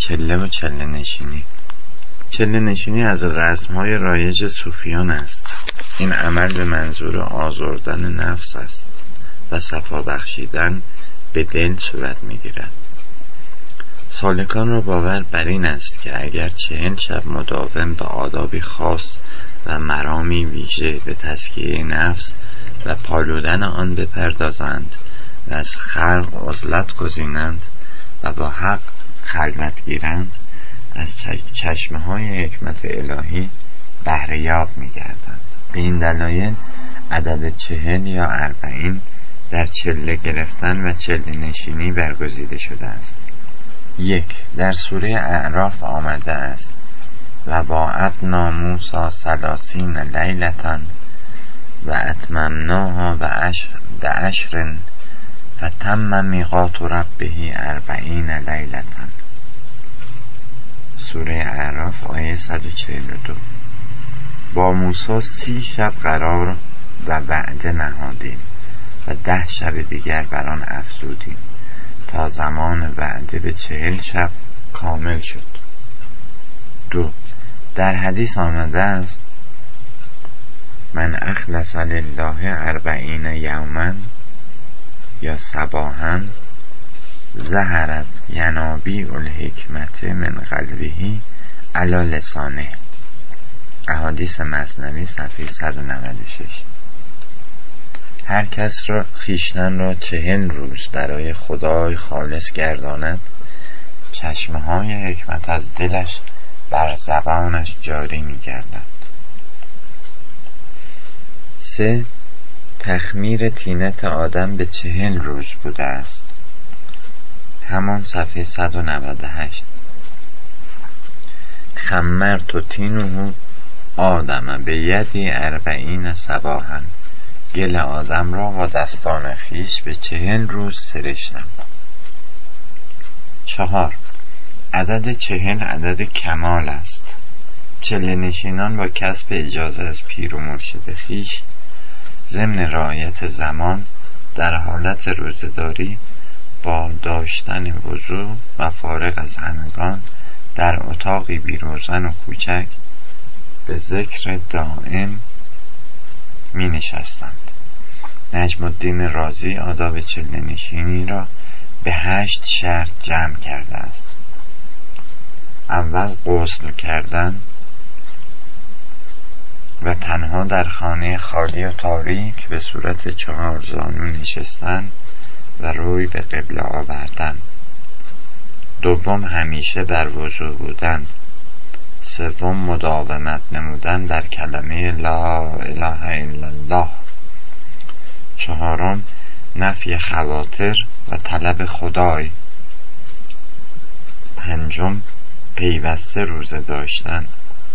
چله و چله نشینی. چله نشینی از رسم‌های رایج صوفیان است. این عمل به منظور آزردن نفس است و صفا بخشیدن به دل صورت می‌گیرد. سالکان را باور بر این است که اگر 40 شب مداوم به آدابی خاص و مرامی ویژه به تزکیه نفس و پالودن آن بپردازند و از خلق عزلت گزینند و با حق خلوت گیرند، از چشمه‌های حکمت الهی بهره یاب می‌گردند. به این دلایل عدد 40 یا 40 در چله گرفتن و چله نشینی برگزیده شده است. 1. در سوره اعراف آمده است و وعدنا موسی 30 لیلة و اتممناها بعشر فتم میقات ربه 40 لیلة. سوره اعراف آیه 142. با موسی 30 شب قرار و وعده نهادیم و 10 شب دیگر بر آن افزودیم تا زمان وعده به 40 شب کامل شد. 2. در حدیث آمده است من اخلص لله 40 یوما یا صباحا ظهرت ینابیع الحکمت من قلبه علی لسانه. احادیث مثنوی صفحه 196. هر کس را خویشتن را 40 روز برای خدای خالص گرداند، چشمه‌های حکمت از دلش بر زبانش جاری می‌گردد. 3. تخمیر طینت آدم به 40 روز بوده است. همان صفحه 198. خمرت طینه آدم به یدی 40 صباحا. گل آدم را با دستان خیش به 40 روز سرشتم. 4. عدد 40 عدد کمال است. چله نشینان با کسب اجازه از پیر و مرشد خیش ضمن رعایت زمان در حالت روزه‌داری با داشتن وضو و فارغ از همگان در اتاقی بی روزن و کوچک به ذکر دائم می نشستند. نجم الدین رازی آداب چله نشینی را به 8 شرط جمع کرده است. اول غسل کردن و تنها در خانه خالی و تاریک به صورت 4 زانو نشستن و روی به قبله آوردن. دوم همیشه در وضو بودن. سوم مداومت نمودن در کلمه لا اله الا الله. 4. نفی خواطر و طلب خدای. 5. پیوسته روزه داشتن.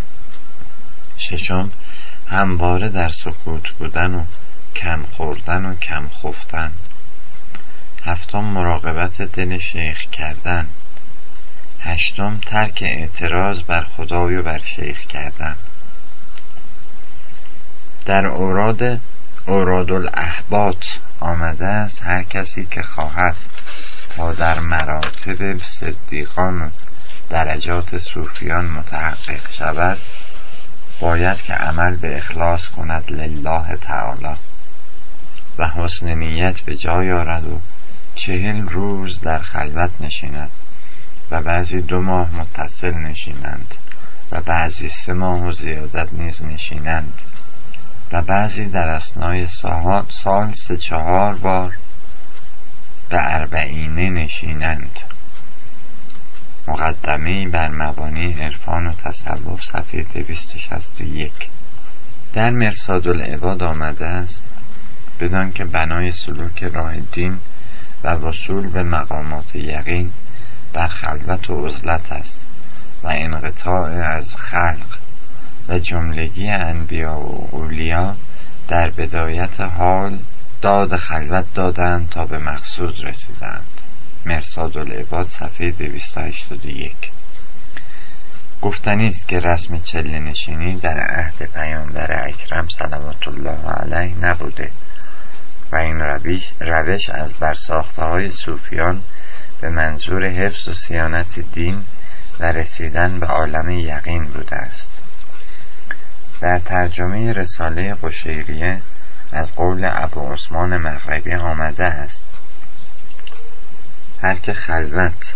6. همواره در سکوت بودن و کم خوردن و کم خفتن. 7. مراقبت دل شیخ کردن. 8. ترک اعتراض بر خدای و بر شیخ کردن. در اوراد الاحباط آمده است هر کسی که خواهد تا در مراتب صدیقان و درجات صوفیان متحقق شود باید که عمل به اخلاص کند لله تعالی و حسن نیت به جای آورد و 40 روز در خلوت نشیند و بعضی 2 ماه متصل نشینند و بعضی 3 ماه و زیادت نیز نشینند و بعضی در اثنای سال 3-4 بار به 40 نشینند. مقدمه‌ای بر مبانی عرفان و تصوف صفحه 261. در مرصاد العباد آمده است بدان که بنای سلوک راه دین و وصول به مقامات یقین در خلوت و عزلت است و انقطاع از خلق و جملگی انبیا و اولیا در بدایت حال داد خلوت دادند تا به مقصود رسیدند. مرصاد العباد صفحه 281. گفتنی است که رسم چله نشینی در عهد پیامبر اکرم صلوات الله علیه نبوده و این روش از برساخته های صوفیان به منظور حفظ و صیانت دین و رسیدن به عالم یقین بوده است. در ترجمه رساله قشیریه از قول ابو عثمان مغربی آمده است: هر که خلوت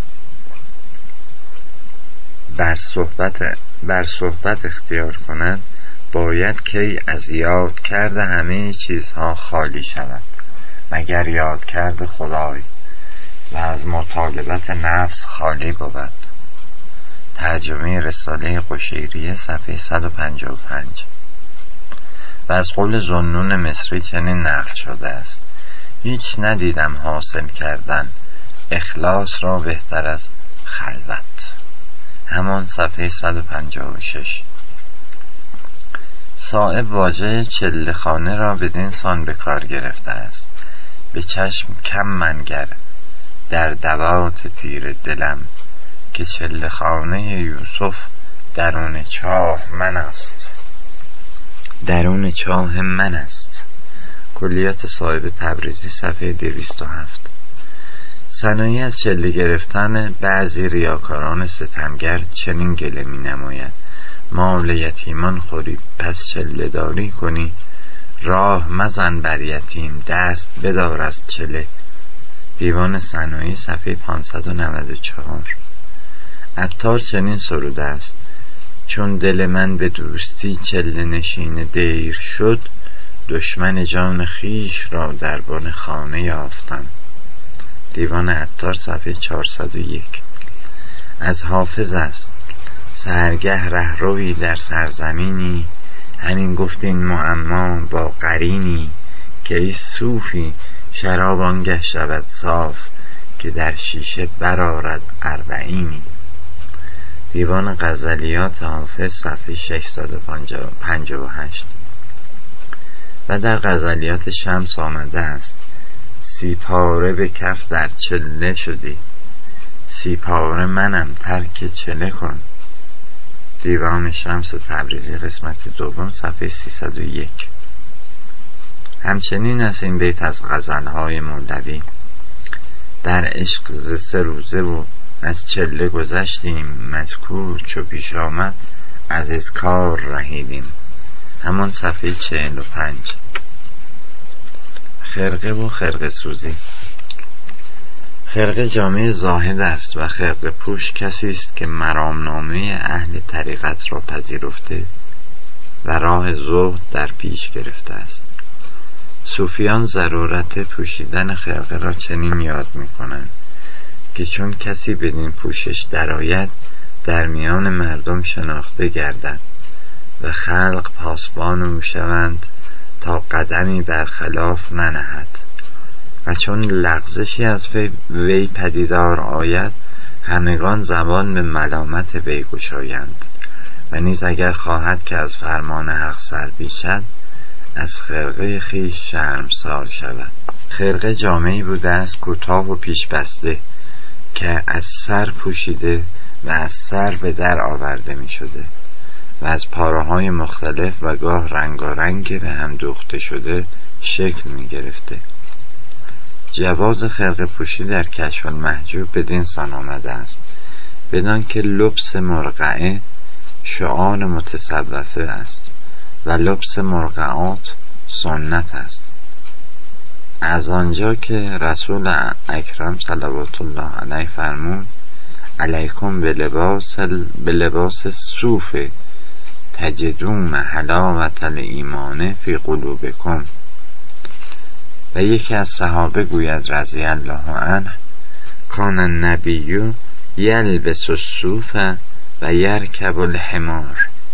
بر صحبت اختیار کند، باید که از یاد کرده همه چیزها خالی شود مگر یاد کرده خدای، و از مطالبت نفس خالی بود. ترجمه رساله قشیریه صفحه 155. و از قول ذوالنون مصری چنین نقل شده است: هیچ ندیدم حاصل کردن اخلاص را بهتر از خلوت. همان صفحه 156. صائب واژه چله خانه را بدین سان به کار گرفته است: به چشم کم منگر در دوات تیر دلم، که چله خانه یوسف درون چاه من است. درون چاه من است. کلیات صائب تبریزی صفحه 207. صنایع از چله گرفتن بعضی ریاکاران ستمگر چنین گله می نماید: مال یتیمان خوری پس چله داری کنی، راه مزن بر یتیم دست بدار از چله. دیوان صنایع صفحه 594. عطار چنین سروده است: چون دل من به دوستی چله نشین دیر شد، دشمن جان خیش را در بن خانه یافتم. دیوان عطار صفحه 401. از حافظ است: سحرگه رهروی در سرزمینی، همین گفتین معما با قرینی، که ای صوفی شراب آنگه شود صاف، که در شیشه برآرد اربعینی. دیوان غزلیات حافظ صفحه 658. و در غزلیات شمس آمده است: سیپاره به کف در چله شدی، سیپاره منم ترک چله کن. دیوان شمس تبریزی قسمت دوم صفحه 301. همچنین از این بیت از غزلهای مولوی: در عشق ز 3 روزه و از چله گذشتیم، مذکور چو پیش آمد از اذکار رهیدیم. همان صفحه 45. خرقه و خرقه سوزی. خرقه جامعه زاهد است و خرقه پوش کسی است که مرامنامه اهل طریقت را پذیرفته و راه زهد در پیش گرفته است. صوفیان ضرورت پوشیدن خرقه را چنین یاد می کنند که چون کسی بدین پوشش درآید، در میان مردم شناخته گردد و خلق پاسبان او شوند تا قدمی بر خلاف ننهد، و چون لغزشی از وی پدیدار آید، همگان زبان به ملامت وی گشایند، و نیز اگر خواهد که از فرمان حق سر پیچد، از خرقه خویش شرمسار شود. خرقه جامه‌ای بوده است کوتاه و پیش بسته که از سر پوشیده و از سر به در آورده می شده و از پاره‌های مختلف و گاه رنگارنگ به هم دوخته شده شکل می گرفته. جواز خرقه پوشی در کشف المحجوب بدین سان آمده است: بدان که لبس مرقعه شعار متصوفه است و لبس مرقعات سنت است. از آنجا که رسول اکرم صلوات الله علیه فرمود: علیکم به لباس صوف تجدون حلاوت الایمان فی قلوبکم. و یکی از صحابه گوید رضی الله عنه: کان النبی یلبس الصوف و یرکب الحمار.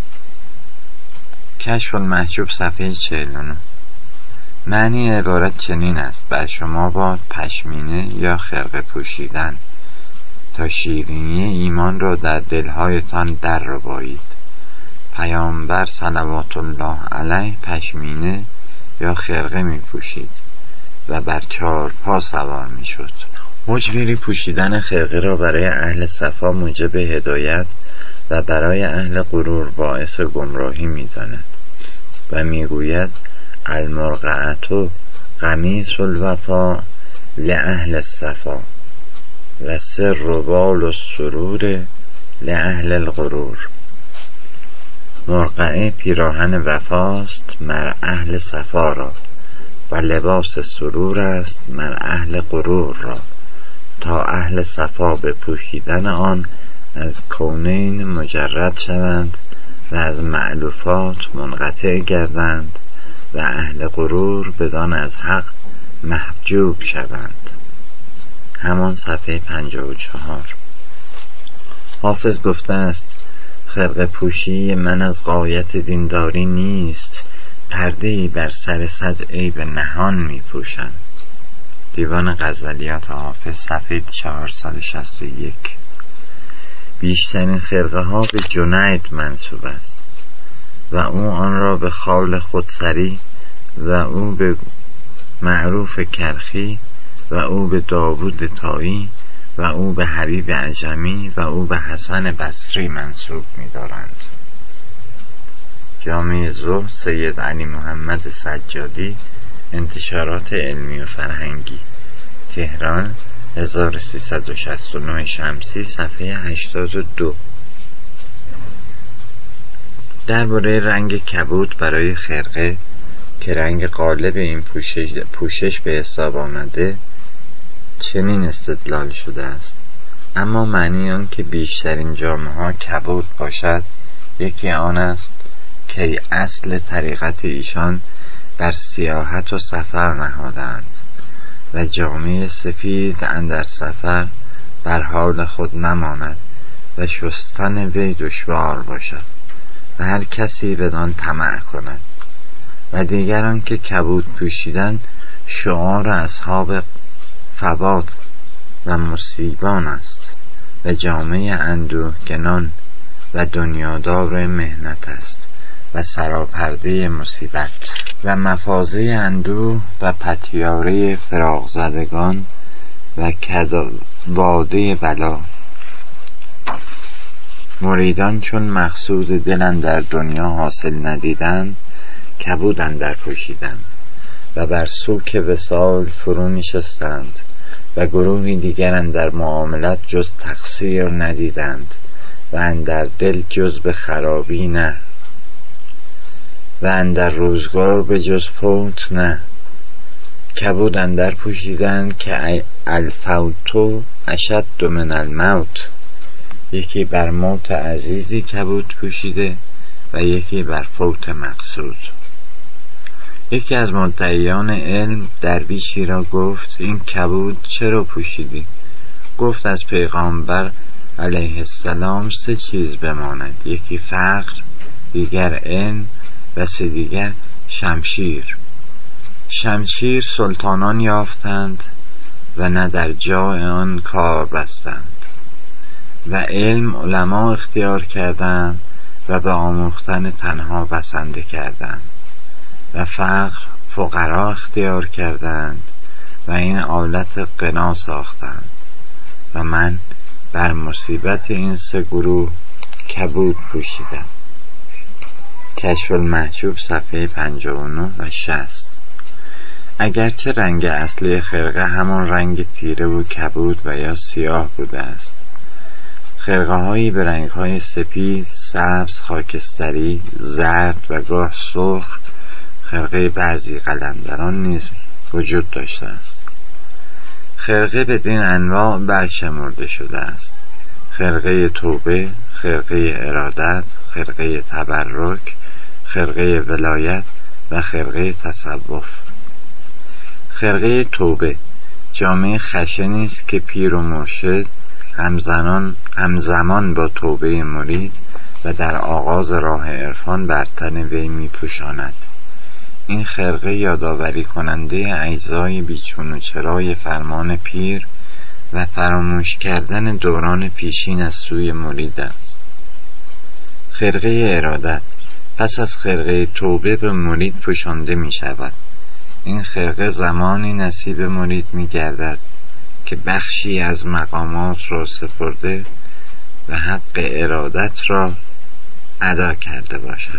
کشف المحجوب صفحه 49. معنی عبارت چنین است: بر شما باد پشمینه یا خرقه پوشیدن تا شیرینی ایمان را در دلهایتان در ربایید. پیامبر صلوات الله علیه پشمینه یا خرقه می پوشید و بر 4 پا سوار می شد. مجبری پوشیدن خرقه را برای اهل صفا موجب هدایت و برای اهل غرور باعث گمراهی می داند و می گوید: المرقعة قمیص الوفا لأهل الصفا و سر بال السرور لأهل الغرور. مرقعه پیراهن وفاست مر اهل صفا را، و لباس سرور است مر اهل غرور را. تا اهل صفا به پوشیدن آن از کونین مجرد شوند و از مألوفات منقطع گردند و اهل غرور بدان از حق محجوب شوند. همان صفحه 54. حافظ گفته است خرقه پوشی من از غایت دینداری نیست، پرده‌ای بر سر صد عیب نهان می پوشم. دیوان غزلیات حافظ صفحه 461. بیشترین خرقه ها به جنید منسوب است و او آن را به خال خودسری و او به معروف کرخی و او به داوود طایی و او به حبیب عجمی و او به حسن بصری منسوب می دارند. جامعه زهد سید علی محمد سجادی، انتشارات علمی و فرهنگی، تهران 1369 شمسی، صفحه 82. درباره رنگ کبود برای خرقه که رنگ غالب این پوشش به حساب آمده چنین استدلال شده است: اما معنی آن که بیشترین جامه ها کبود باشد یکی آن است که اصل طریقت ایشان بر سیاحت و سفر نهادند و جامه سفید اندر سفر بر حال خود نماند و شستن وی دشوار باشد و هر کسی بدان طمع کند. و دیگران که کبود پوشیدن شعار اصحاب فوات و مصیبان است و جامعه اندوهگنان و دنیادار مهنت است و سراپرده مصیبت و مفازه اندوه و پتیاره فراق زدگان و باده بلا. مریدان چون مقصود دلن در دنیا حاصل ندیدند کبود اندر پوشیدند و بر سوک وصال فرو نشستند و گروهی دیگر اندر معاملت جز تقصیر ندیدند و اندر دل جز به خرابی نه و اندر روزگار به جز فوت نه. کبود اندر پوشیدند که الفوت اشد من الموت. یکی بر موت عزیزی کبود پوشیده و یکی بر فوت مقصود. یکی از مدعیان علم درویشی را گفت این کبود چرا پوشیدی؟ گفت از پیغامبر علیه السلام 3 چیز بماند: یکی فقر، دیگر علم و 3 دیگر شمشیر. شمشیر سلطانان یافتند و نه در جای آن کار بستند و علم علما اختیار کردند و به آموختن تنها بسنده کردند و فقر فقرا اختیار کردند و این آلت غنا ساختند و من بر مصیبت این 3 گروه کبود پوشیدم. کشف المحجوب صفحه 59 و 60. اگرچه رنگ اصلی خرقه همان رنگ تیره و کبود و یا سیاه بوده است، خرقه هایی به رنگ های سپید، سبز، خاکستری، زرد و گاه سرخ، خرقه بعضی قلندران نیز وجود داشته است. خرقه بدین انواع برشمرده شده است: خرقه توبه، خرقه ارادت، خرقه تبرک، خرقه ولایت و خرقه تصوف. خرقه توبه جامعه خشنی است که پیر و مرشد همزمان با توبه مرید و در آغاز راه عرفان بر تن وی می پوشاند. این خرقه یادآوری کننده اجزای بیچون و چرای فرمان پیر و فراموش کردن دوران پیشین از سوی مرید است. خرقه ارادت پس از خرقه توبه به مرید پوشانده می شود. این خرقه زمانی نصیب مرید می گردد که بخشی از مقامات را سپرده و حق ارادت را ادا کرده باشد.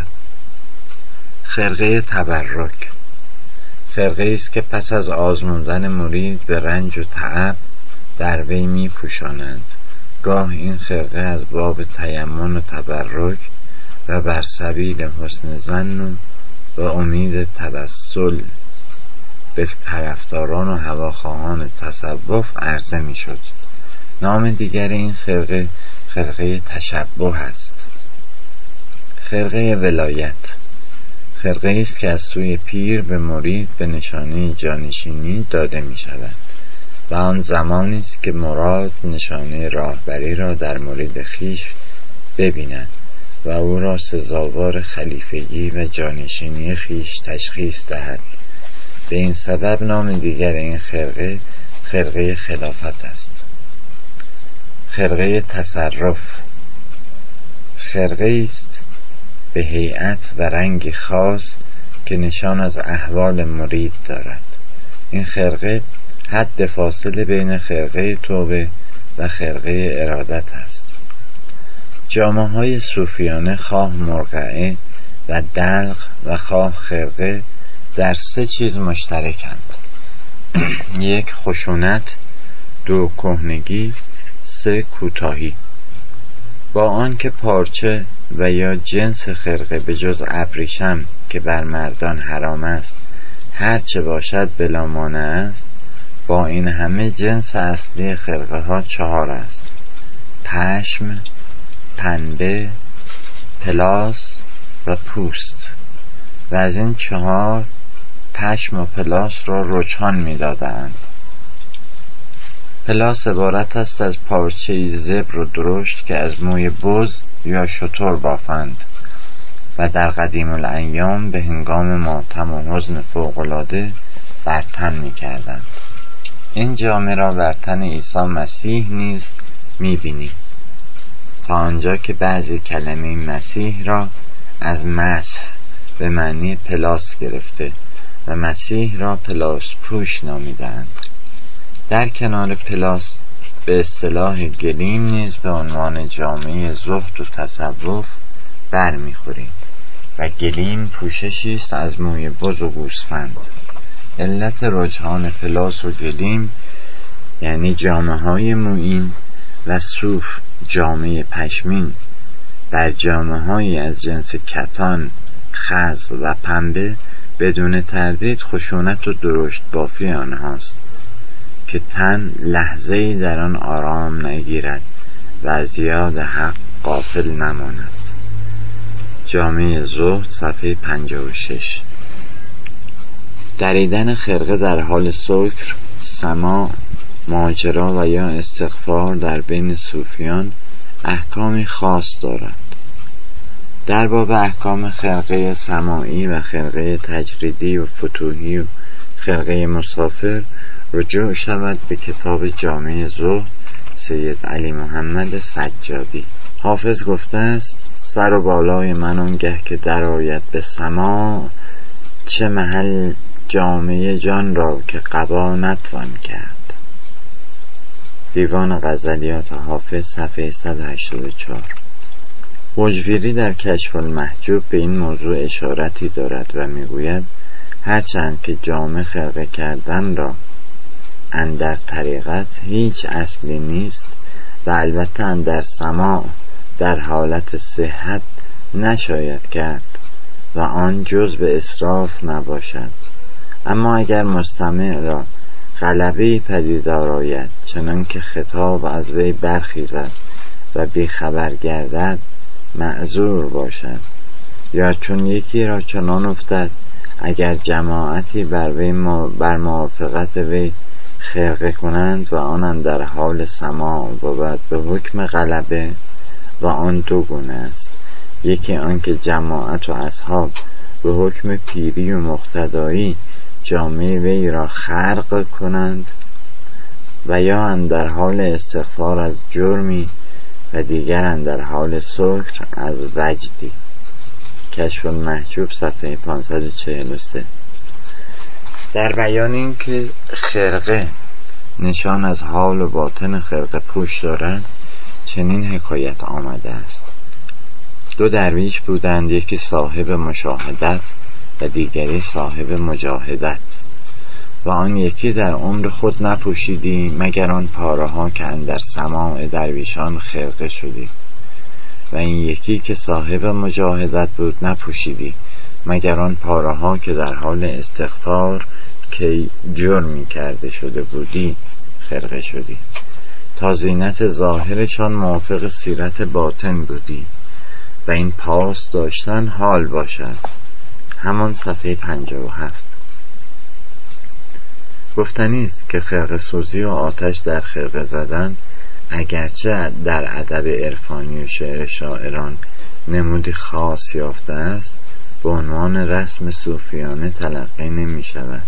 خرقه تبرک خرقه است که پس از آزمودن مرید به رنج و تعب در وی می پوشانند. گاه این خرقه از باب تیمن و تبرک و بر سبیل حسن ظن و امید توسل به طرفداران و هواخواهان تصوف عرضه می شد. نام دیگر این خرقه خرقه تشبه است. خرقه ولایت خرقه است که از سوی پیر به مرید به نشانه جانشینی داده می شود و آن زمانی است که مراد نشانه راهبری را در مرید خویش ببیند و او را سزاوار خلیفگی و جانشینی خویش تشخیص دهد. به این سبب نام دیگر این خرقه خرقه خلافت است. خرقه تصرف خرقه است به هیئت و رنگ خاص که نشان از احوال مرید دارد. این خرقه حد فاصله بین خرقه توبه و خرقه ارادت است. جامه های صوفیانه خواه مرقعه و دلق و خواه خرقه در 3 چیز مشترکند. 1 خشونت، 2 کهنگی، 3 کوتاهی. با آنکه پارچه و یا جنس خرقه به جز ابریشم که بر مردان حرام است هرچه باشد بلا مانع است، با این همه جنس اصلی خرقه ها 4 است: پشم، پنبه، پلاس و پوست. و از این 4 پشم و پلاس را رجحان می دادند. پلاس عبارت است از پارچه زبر و درشت که از موی بز یا شتر بافند و در قدیم الایام به هنگام ماتم و حزن فوق‌العاده بر تن می کردند. این جامه را بر تن عیسی مسیح نیز می بینیم، تا آنجا که بعضی کلمه مسیح را از مسح به معنی پلاس گرفته و مسیح را پلاس پوش نامیدند. در کنار پلاس به اصطلاح گلیم نیز به عنوان جامعه زهد و تصوف برمیخوریم و گلیم پوششی است از موی بز و گوسفند. علت رجحان پلاس و گلیم یعنی جامه های مویین و صوف جامعه پشمین در جامه های از جنس کتان، خز و پنبه بدون تردید خشونت و درشت بافی آنهاست که تن لحظه‌ای در آن آرام نگیرد و از یاد حق غافل نماند. جامعه زهد صفحه 56. دریدن خرقه در حال سکر، سماع، ماجرا و یا استغفار در بین صوفیان احکامی خاص دارد. در باب احکام خرقه سماعی و خرقه تجریدی و فتوحی و خرقه مسافر رجوع شود به کتاب جامع زهد سید علی محمد سجادی. حافظ گفته است: سر و بالای من آنگه که درآید به سماع، چه محل جامعه جان را که قبا نتوان کرد. دیوان غزلیات حافظ صفحه 184. حجویری در کشف المحجوب به این موضوع اشارتی دارد و میگوید هرچند که جامه خرقه کردن را اندر طریقت هیچ اصلی نیست و البته اندر سماع در حالت صحت نشاید کرد و آن جز به اسراف نباشد، اما اگر مستمع را غلبه‌ای پدیدار آید چنان که خطاب از وی برخیزد و بیخبر گردد معذور باشد، یا چون یکی را چنان افتد اگر جماعتی بر موافقت وی خرقه کنند و آن در حال سماع بود به حکم غلبه و آن 2 گونه است: یکی آنکه جماعت و اصحاب به حکم پیری و مقتدایی جامعه وی را خرق کنند و یا اندر حال استغفار از جرمی و دیگر اندر حال سکر از وجدی. کشف المحجوب صفحه 543. در بیان این که خرقه نشان از حال و باطن خرقه پوش دارد چنین حکایت آمده است: 2 درویش بودند، یکی صاحب مشاهدت و دیگری صاحب مجاهدت، و آن یکی در عمر خود نپوشیدی مگر آن پاره ها که اندر سماع درویشان خرقه شدی، و این یکی که صاحب مجاهدت بود نپوشیدی مگر آن پاره ها که در حال استغفار که جرمی کرده شده بودی خرقه شدی، تا زینت ظاهرشان موافق سیرت باطن بودی و این پاس داشتن حال باشد. همان صفحه 57. گفتنی است که خرقه سوزی و آتش در خرقه زدن اگرچه در ادب عرفانی و شعر شاعران نمودی خاص یافته است، به عنوان رسم صوفیانه تلقی نمی شود،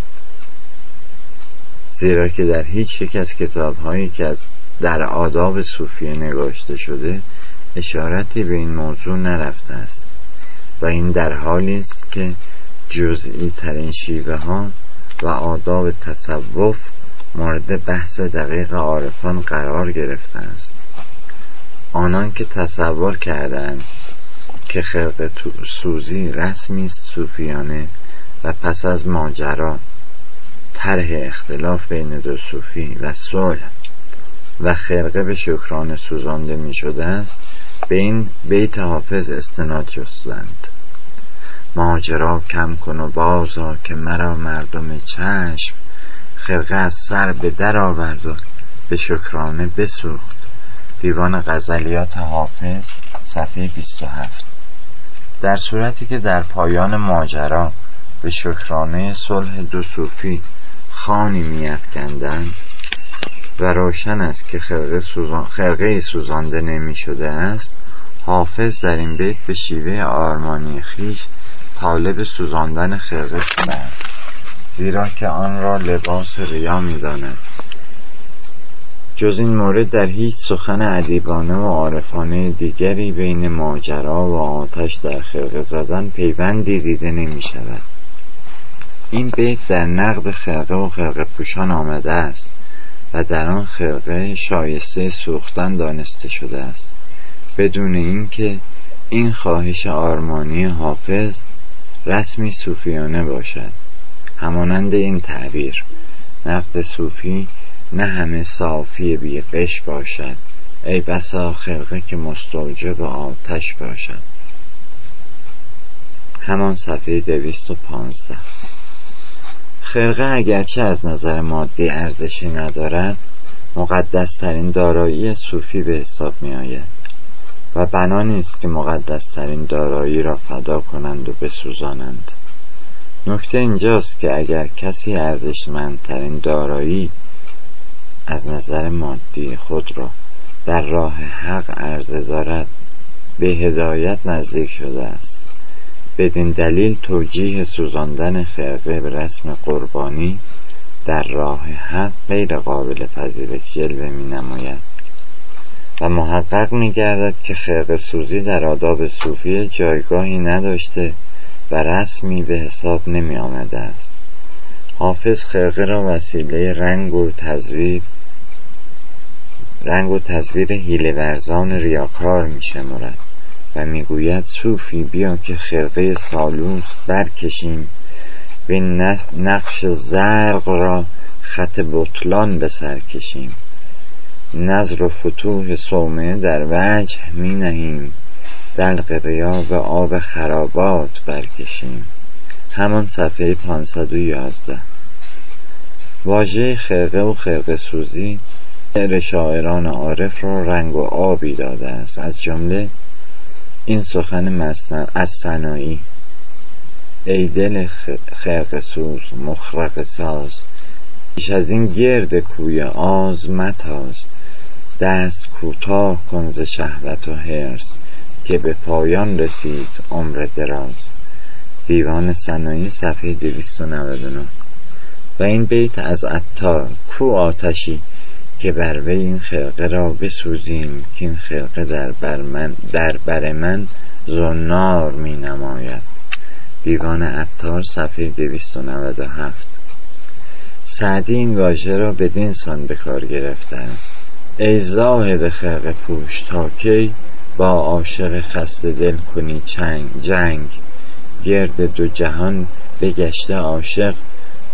زیرا که در هیچ یک از کتاب‌هایی که در آداب صوفیه نگاشته شده اشارتی به این موضوع نرفته است و این در حالی است که جزئی ترین شیوه ها و آداب تصوف مورد بحث دقیق عارفان قرار گرفته است. آنان که تصور کردند که خرقه سوزی رسمی است صوفیانه و پس از ماجرا طرح اختلاف بین دو صوفی و صلح و خرقه به شکرانه سوزانده می شده است، به این بیت حافظ استناد جستند: ماجرا کم کن و بازا که مرا مردم چشم، خرقه از سر به در آورد و به شکرانه بسوخت. دیوان غزلیات حافظ صفحه 27. در صورتی که در پایان ماجرا به شکرانه صلح دو صوفی خوانی می‌افکندند و روشن است که خرقه سوزانده نمی شده است، حافظ در این بیت به شیوه آرمانی خیش طالب سوزاندن خرقه شده است، زیرا که آن را لباس ریا می داند. جز این مورد در هیچ سخن ادیبانه و عارفانه دیگری بین ماجرا و آتش در خرقه زدن پیوندی دیده نمی شود. این بیت در نقد خرقه و خرقه پوشان آمده است و در آن خرقه شایسته سوختن دانسته شده است، بدون اینکه این خواهش آرمانی حافظ رسمی صوفیانه باشد. همانند این تعبیر: نقد صوفی نه همه صافی بی غش باشد، ای بسا خرقه که مستوجب آتش باشد. همان صفحه 215. خرقه اگرچه از نظر مادی ارزشی ندارد، مقدس ترین دارایی صوفی به حساب می آید و بنا نیست که مقدس ترین دارایی را فدا کنند و بسوزانند. نکته اینجاست که اگر کسی ارزشمندترین دارایی از نظر مادی خود را در راه حق عرضه دارد، به هدایت نزدیک شده است. بدین دلیل توجیه سوزاندن خرقه به رسم قربانی در راه حق غیر قابل پذیرش جلوه می نماید و محقق می گردد که خرقه سوزی در آداب صوفی جایگاهی نداشته و رسمی به حساب نمی آمده است. حافظ خرقه را وسیله رنگ و تزویر حیله ورزان ریاکار می شمارد و می گوید: صوفی بیا که خرقه سالوس برکشیم و نقش زرق را خط بطلان به سر کشیم، نظر و فتوح صومعه در وجه می نهیم، دلق ریا و آب خرابات برکشیم. همان صفحه 511. واژه خرقه و خرقه سوزی شعر شاعران عارف را رنگ و آبی داده است، از جمله این سخن از سنایی: ای دل خرقه سوز مخرقه ساز، پیش از این گرد کوی آز متاز، دست کوتاه کن ز شهوت و حرص، که به پایان رسید عمر دراز. دیوان سنایی صفحه 299. و این بیت از عطار: کو آتشی که بر وی این خرقه را بسوزیم، که این خرقه در بر من زنار می نماید. دیوان عطار صفحه 297. سعدی این واژه را بدین سان به کار گرفته است: ای زاهد خرقه پوش، تا کی با عاشق خسته دل کنی جنگ، گرد دو جهان بگشته عاشق،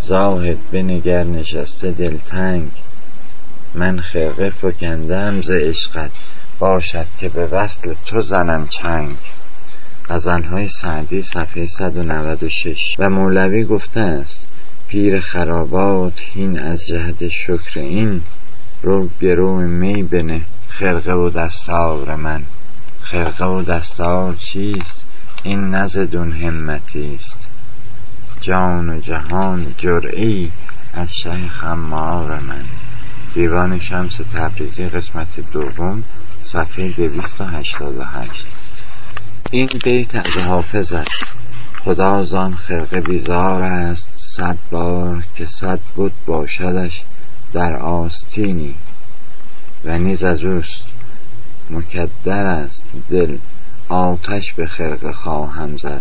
زاهد بنگر نشسته دلتنگ، من خرقه فکندم ز عشقت، باشد که به وصل تو زنم چنگ. غزلهای سعدی صفحه 196. و مولوی گفته است پیر خرابات هین از جهت شکر این، رو گرو می بنه خرقه و دستار من. خرقه و دستار چیست؟ این نزدون همتیست، جان و جهان جرعی از شه خمار من. دیوان شمس تبریزی قسمت دوم صفحه 288. این بیت از حافظ است: خدا زان خرقه بیزار است 100 بار، که 100 بت باشدش در آستینی. و نیز از اوست مکدر است دل، آتش به خرقه خواهم زد.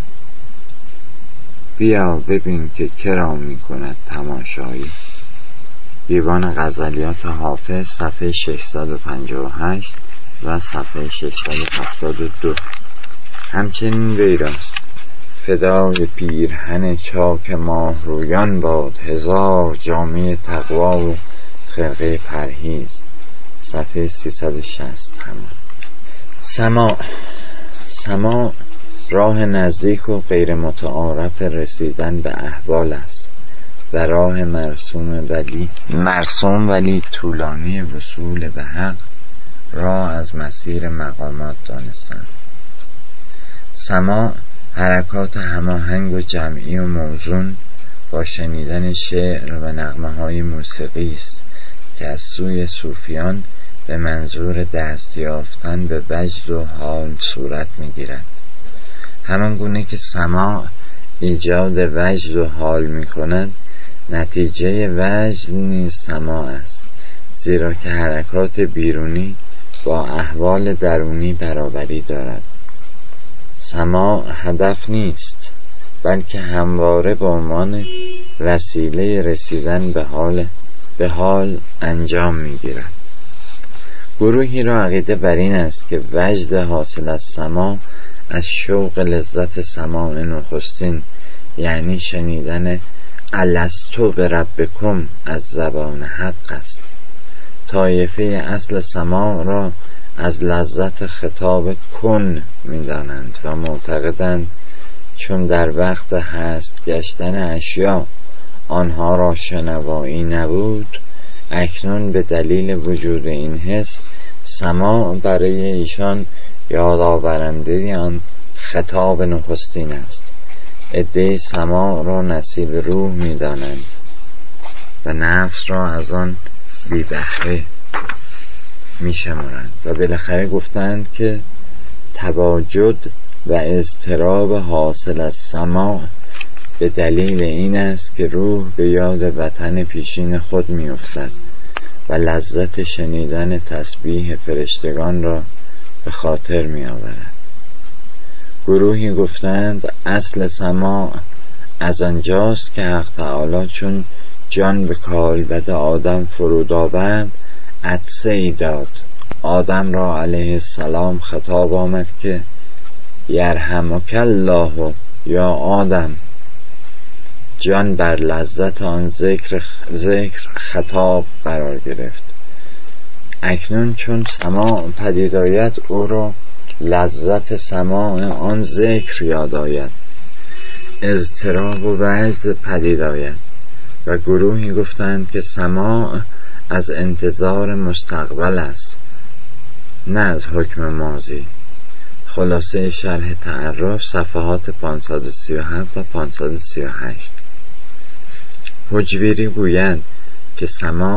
بیا ببین که کرا می کند تماشایی. دیوان غزلیات حافظ صفحه 658 و صفحه 672. همچنین ویراست: فدای پیرهن چاک ماه رویان باد، 1000 جامه تقوا و خرقه پرهیز. صفحه 360. سماع راه نزدیک و غیر متعارف رسیدن به احوال است و راه مرسوم ولی طولانی وصول به حق را از مسیر مقامات دانستن. سماع حرکات هماهنگ و جمعی و موزون با شنیدن شعر و نغمه‌های موسیقی است که از سوی صوفیان به منظور دست یافتن به وجد و حال صورت می‌گیرد. همان گونه که سماع ایجاد وجد و حال می‌کند، نتیجه وجد نیز سماع است، زیرا که حرکات بیرونی با احوال درونی برابری دارد. سماع هدف نیست، بلکه همواره به عنوان وسیله رسیدن به حال انجام می‌گیرد. گروهی را عقیده بر این است که وجد حاصل از سماع از شوق لذت سماع نخستین، یعنی شنیدن الستو بربکم از زبان حق است. طایفه اصل سماع را از لذت خطاب کن می‌دانند و معتقدند چون در وقت هست گشتن اشیا آنها را شنوایی نبود، اکنون به دلیل وجود این حس سماع برای ایشان یادآورنده آن خطاب نخستین است. عده‌ای سماع را نصیب روح می‌دانند و نفس را از آن بی بهره می‌شمارند و بالاخره گفتند که تواجد و اضطراب حاصل از سماع به دلیل این است که روح به یاد وطن پیشین خود می‌افتد و لذت شنیدن تسبیح فرشتگان را به خاطر می‌آورد. گروهی گفتند اصل سماع از آنجاست که حق تعالی چون جان به کالبد آدم فرود آورد عطسه ای داد. آدم را علیه السلام خطاب آمد که یرحمک الله یا آدم. جان بر لذت آن ذکر خطاب قرار گرفت. اکنون چون سماع پدید آید او را لذت سماع آن ذکر یاد آید، اضطراب و وجد پدید آید. و گروهی گفتند که سماع از انتظار مستقبل است، نه از حکم ماضی. خلاصه شرح تعرف صفحات 537 و 538. حجویری گوید که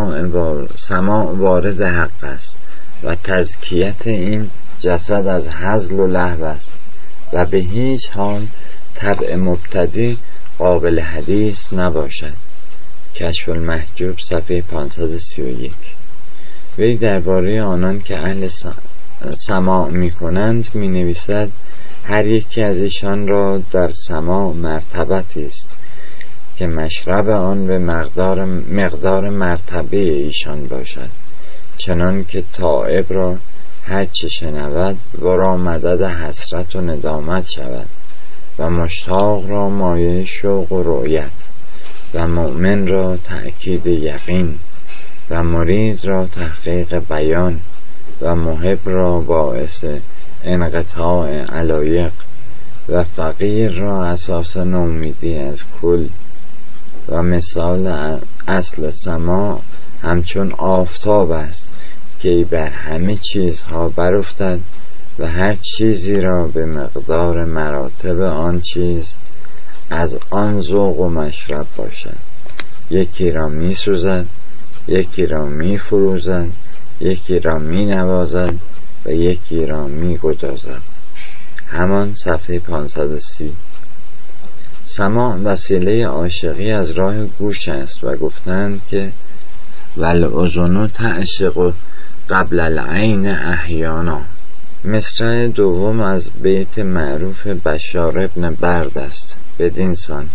سماع وارد حق است و تزکیت این جسد از هزل و لهو است و به هیچ حال طبع مبتدی قابل حدیث نباشد. کشف المحجوب صفحه 531. وی درباره آنان که اهل سماع می کنند می نویسد هر یکی از ایشان را در سماع مرتبتی است که مشرب آن به مقدار مرتبه ایشان باشد، چنان که تائب را هر چه شنود ورا مدد حسرت و ندامت شود و مشتاق را مایه شوق و رؤیت. و مؤمن را تأکید یقین و مرید را تحقیق بیان و محب را باعث انقطاع علایق و فقیر را اساس نومیدی از کل و مثال اصل سما همچون آفتاب است که بر همه چیزها برافتد و هر چیزی را به مقدار مراتب آن چیز از آن ذوق و مشرب باشد. یکی را می سوزد، یکی را می فروزد، یکی را می نوازد و یکی را می گدازد. همان صفحه 530. سماع وسیله عاشقی از راه گوش است و گفتند که والاذن تعشق قبل العین احیانا. مصرع دوم از بیت معروف بشار ابن برد است بدین سان: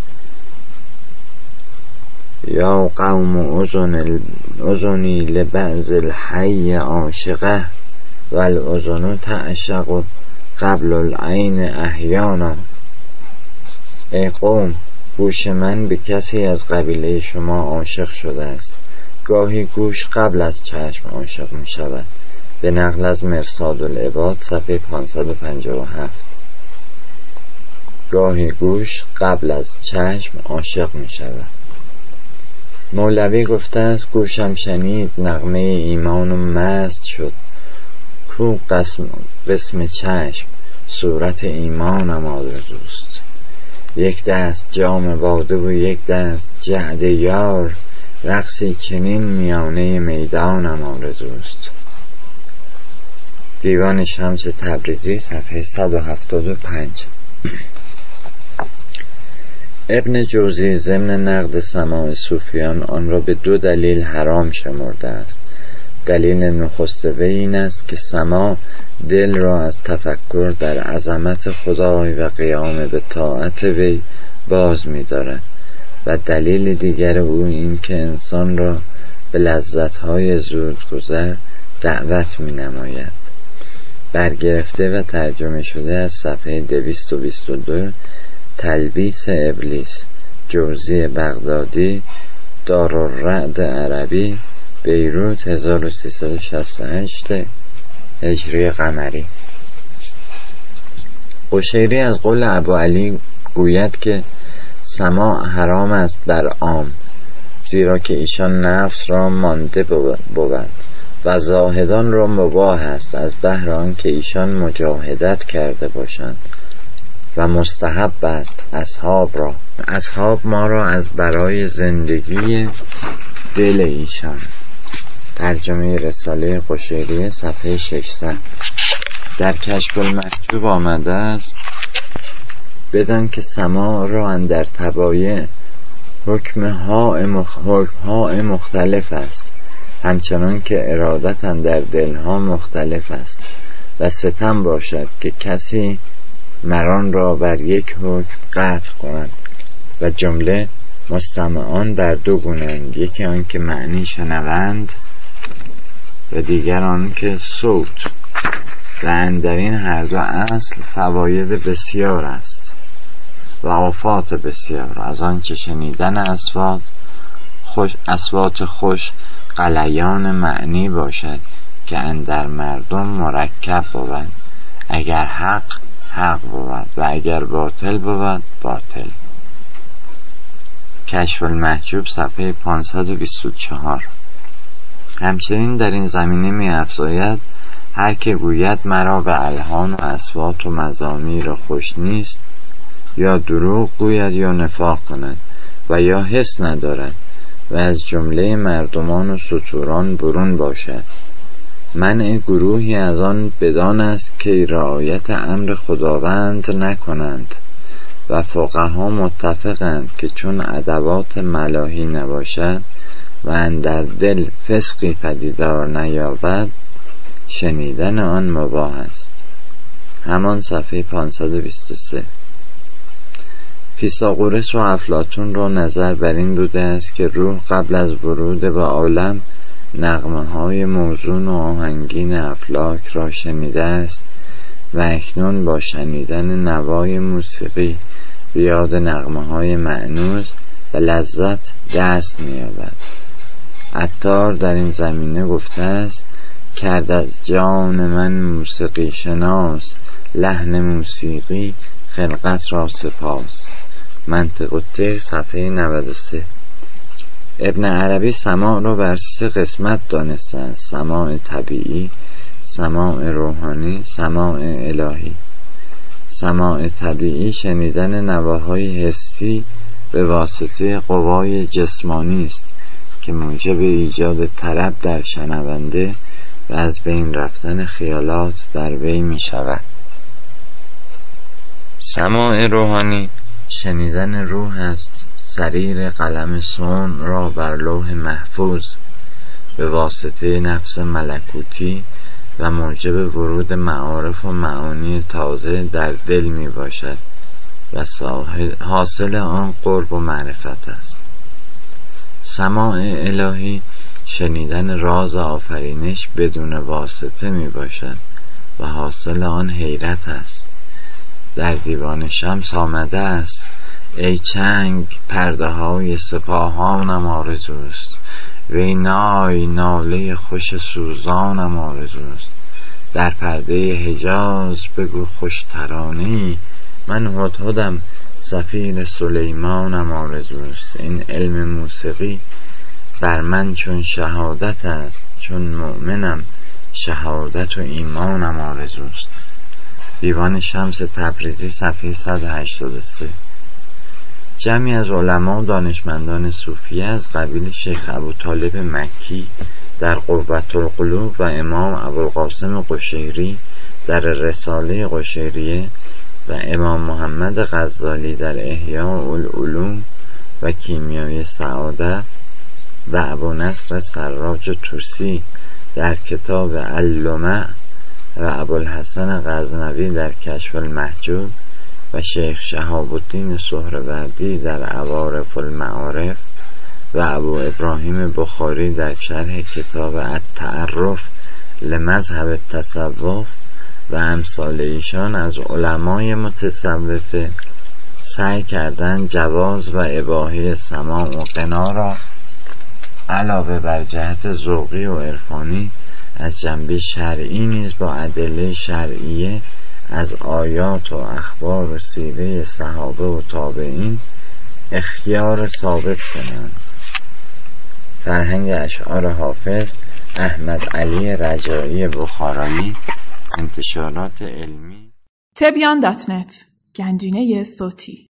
یا قوم اذنی لبعض الحی عاشقه والاذن تعشق قبل العین احیانا. ای قوم، گوش من به کسی از قبیله شما عاشق شده است، گاهی گوش قبل از چشم عاشق می شود. به نقل از مرصاد العباد صفحه 557. گاهی گوش قبل از چشم عاشق می شود. مولوی گفته است گوشم شنید نغمه ایمان و مست شد، کو قسم چشم صورت ایمانم آرزوست. یک دست جام باده و یک دست جعد یار، رقصی چنین میانه میدانم آرزوست. دیوان شمس تبریزی صفحه 175. ابن جوزی ضمن نقد سماع صوفیان آن را به 2 دلیل حرام شمرده است. دلیل نخست وی این است که سماع دل را از تفکر در عظمت خدای و قیام به طاعت وی باز می دارد و دلیل دیگر او این که انسان را به لذت‌های زودگذر دعوت می نماید. برگرفته و ترجمه شده از صفحه 222 تلبیس ابلیس، جوزی بغدادی، دارالرعد عربی، بیروت 1368 هجری قمری. قشیری از قول ابوعلی گوید که سماع حرام است بر عام، زیرا که ایشان نفس را مانده بود و زاهدان را مباح است از بهر آن که ایشان مجاهدت کرده باشند و مستحب است اصحاب ما را از برای زندگی دل ایشان. ترجمه رساله قشیری صفحه 600. در کشف المحجوب آمده است بدان که سماع را اندر طبایع حکم‌های مختلف است، همچنان که ارادت اندر دلها مختلف است و ستم باشد که کسی مران را بر یک حکم قطع کند و جمله مستمعان بر 2 گونه‌اند، یکی آن که معنی شنوند و دیگر آن که صوت، و اندرین هر 2 اصل فواید بسیار است و آفات بسیار، از آن که شنیدن اصوات خوش غلیان معنی باشد که اندر مردم مرکب بود، اگر حق بود و اگر باطل بود باطل. کشف المحجوب صفحه 524. همچنین در این زمینه می افزاید هر که گوید مرا به الحان و اصوات و مزامیر خوش نیست، یا دروغ گوید یا نفاق کند و یا حس ندارد و از جمله مردمان و ستوران برون باشد. منع گروهی از آن بدان است که رعایت امر خداوند نکنند و فقها متفقند که چون ادوات ملاهی نباشد و اندر دل فسقی پدیدار نیابد، شنیدن آن مباح است. همان صفحه 523. فیثاغورس و افلاطون را نظر بر این بوده است که روح قبل از ورود به عالم نغمه های موزون و آهنگین افلاک را شنیده است و اکنون با شنیدن نوای موسیقی به یاد نغمه های مأنوس به لذت دست می‌یابد. عطار در این زمینه گفته است: کرد از جان من موسیقی شناس، لحن موسیقی خلقت را سپاس. منطق الطیر صفحه 93. ابن عربی سماع را بر 3 قسمت دانسته است: سماع طبیعی، سماع روحانی، سماع الهی. سماع طبیعی شنیدن نواهای حسی به واسطه قوای جسمانی است که موجب ایجاد طرب در شنونده و از بین رفتن خیالات در وی می شود. سماع روحانی شنیدن روح است، سریر قلم صنع را بر لوح محفوظ به واسطه نفس ملکوتی و موجب ورود معارف و معانی تازه در دل می باشد و حاصل آن قرب و معرفت است. سماع الهی شنیدن راز آفرینش بدون واسطه می باشد و حاصل آن حیرت است. در دیوان شمس آمده است: ای چنگ پرده های سپاهانم آرزوست، وی نای ناله خوش سوزانم آرزوست. در پرده حجاز بگو خوش ترانه‌ای، من هدهدم سفیر سلیمانم آرزوست. این علم موسیقی بر من چون شهادت است، چون مؤمنم شهادت و ایمانم آرزوست. دیوان شمس تبریزی صفحه 183. جمعی از علما و دانشمندان صوفیه از قبیل شیخ ابوطالب مکی در قوة القلوب و امام ابوالقاسم قشیری در رساله قشیریه و امام محمد غزالی در احیاء العلوم و کیمیای سعادت و ابونصر سراج طوسی در کتاب اللمع و ابوالحسن غزنوی در کشف المحجوب و شیخ شهاب الدین سهروردی در عوارف المعارف و ابو ابراهیم بخاری در شرح کتاب التعرف لمذهب التصوف و امثال ایشان از علمای متصوفه سعی کردند جواز و اباحه سماع و غنا را علاوه بر جهت ذوقی و عرفانی از جنبه شرعی نیز با ادله شرعیه از آیات و اخبار و سیره صحابه و تابعین اخیار ثابت کنند. فرهنگ اشعار حافظ احمد علی رجایی بخارایی، انتشارات علمی. تبیان.net گنجینه صوتی.